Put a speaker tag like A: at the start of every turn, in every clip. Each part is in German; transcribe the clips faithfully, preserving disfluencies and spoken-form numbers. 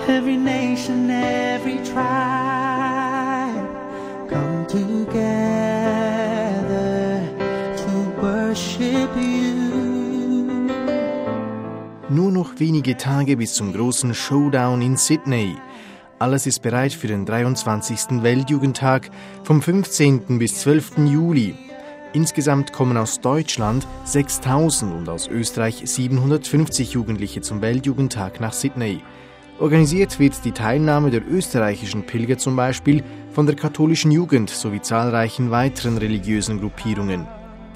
A: every nation, every tribe, come together to worship you.
B: Nur noch wenige Tage bis zum großen Showdown in Sydney. Alles ist bereit für den dreiundzwanzigsten Weltjugendtag vom fünfzehnten bis zwölften Juli. Insgesamt kommen aus Deutschland sechstausend und aus Österreich siebenhundertfünfzig Jugendliche zum Weltjugendtag nach Sydney. Organisiert wird die Teilnahme der österreichischen Pilger zum Beispiel von der katholischen Jugend sowie zahlreichen weiteren religiösen Gruppierungen.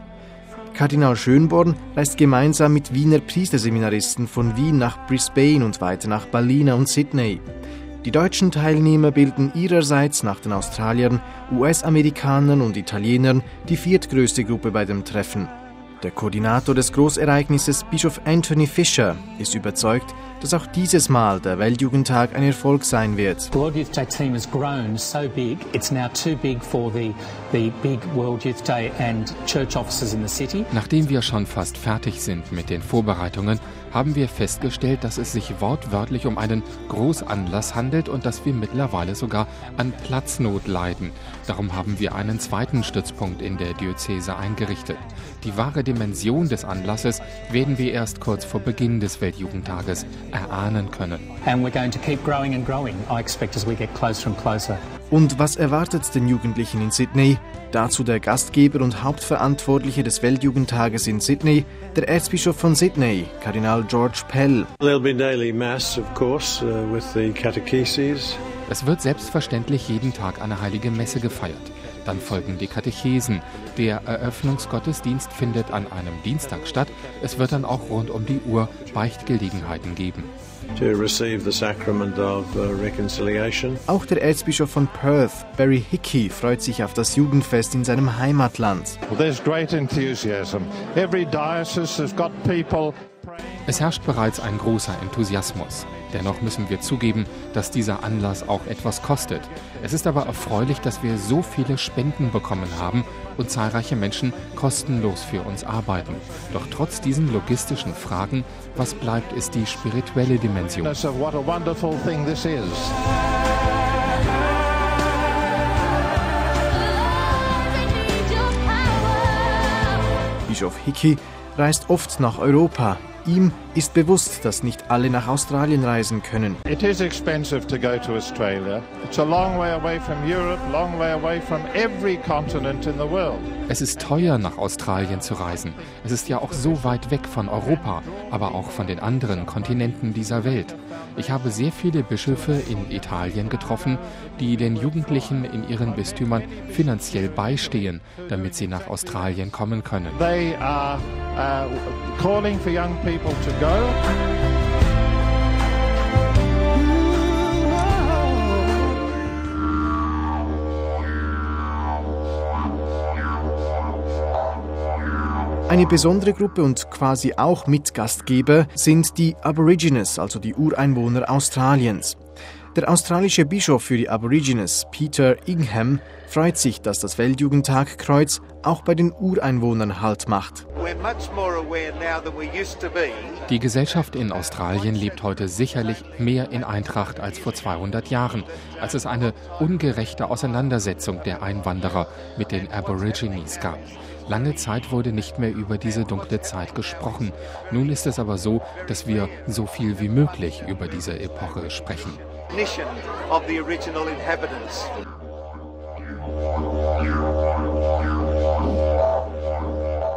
B: Kardinal Schönborn reist gemeinsam mit Wiener Priesterseminaristen von Wien nach Brisbane und weiter nach Ballina und Sydney. Die deutschen Teilnehmer bilden ihrerseits nach den Australiern, U S-Amerikanern und Italienern die viertgrößte Gruppe bei dem Treffen. Der Koordinator des Großereignisses, Bischof Anthony Fisher, ist überzeugt, dass auch dieses Mal der Weltjugendtag ein Erfolg sein wird.
C: The World Youth Day team has grown so big, it's now too big for the, the big World Youth Day and church offices in the city.
D: Nachdem wir schon fast fertig sind mit den Vorbereitungen, haben wir festgestellt, dass es sich wortwörtlich um einen Großanlass handelt und dass wir mittlerweile sogar an Platznot leiden. Darum haben wir einen zweiten Stützpunkt in der Diözese eingerichtet. Die wahre Dimension des Anlasses werden wir erst kurz vor Beginn des Weltjugendtages erahnen können.
C: And we're going to keep growing and growing, I expect, as we get closer and closer.
B: Und was erwartet den Jugendlichen in Sydney? Dazu der Gastgeber und Hauptverantwortliche des Weltjugendtages in Sydney, der Erzbischof von Sydney, Kardinal George Pell.
E: There'll be daily mass, of course, uh, with the catecheses.
D: Es wird selbstverständlich jeden Tag eine heilige Messe gefeiert. Dann folgen die Katechesen. Der Eröffnungsgottesdienst findet an einem Dienstag statt. Es wird dann auch rund um die Uhr Beichtgelegenheiten geben.
E: To receive the sacrament of uh, reconciliation.
B: Auch der Erzbischof von Perth, Barry Hickey, freut sich auf das Jugendfest in seinem Heimatland.
F: Well, there's great enthusiasm. Every diocese has got people.
D: Es herrscht bereits ein großer Enthusiasmus. Dennoch müssen wir zugeben, dass dieser Anlass auch etwas kostet. Es ist aber erfreulich, dass wir so viele Spenden bekommen haben und zahlreiche Menschen kostenlos für uns arbeiten. Doch trotz diesen logistischen Fragen, was bleibt, ist die spirituelle Dimension.
F: What a wonderful thing this is.
B: Bischof Hickey reist oft nach Europa. Ihm ist bewusst, dass nicht alle nach Australien reisen können.
F: It is expensive to go to Australia. It's a long way away from Europe, long way away from every continent in the world.
D: Es ist teuer, nach Australien zu reisen. Es ist ja auch so weit weg von Europa, aber auch von den anderen Kontinenten dieser Welt. Ich habe sehr viele Bischöfe in Italien getroffen, die den Jugendlichen in ihren Bistümern finanziell beistehen, damit sie nach Australien kommen können.
F: They are uh, calling for young people to go.
B: Eine besondere Gruppe und quasi auch Mitgastgeber sind die Aborigines, also die Ureinwohner Australiens. Der australische Bischof für die Aborigines, Peter Ingham, freut sich, dass das Weltjugendtag-Kreuz auch bei den Ureinwohnern Halt macht.
D: Die Gesellschaft in Australien lebt heute sicherlich mehr in Eintracht als vor zweihundert Jahren, als es eine ungerechte Auseinandersetzung der Einwanderer mit den Aborigines gab. Lange Zeit wurde nicht mehr über diese dunkle Zeit gesprochen. Nun ist es aber so, dass wir so viel wie möglich über diese Epoche sprechen.
G: Of the original inhabitants.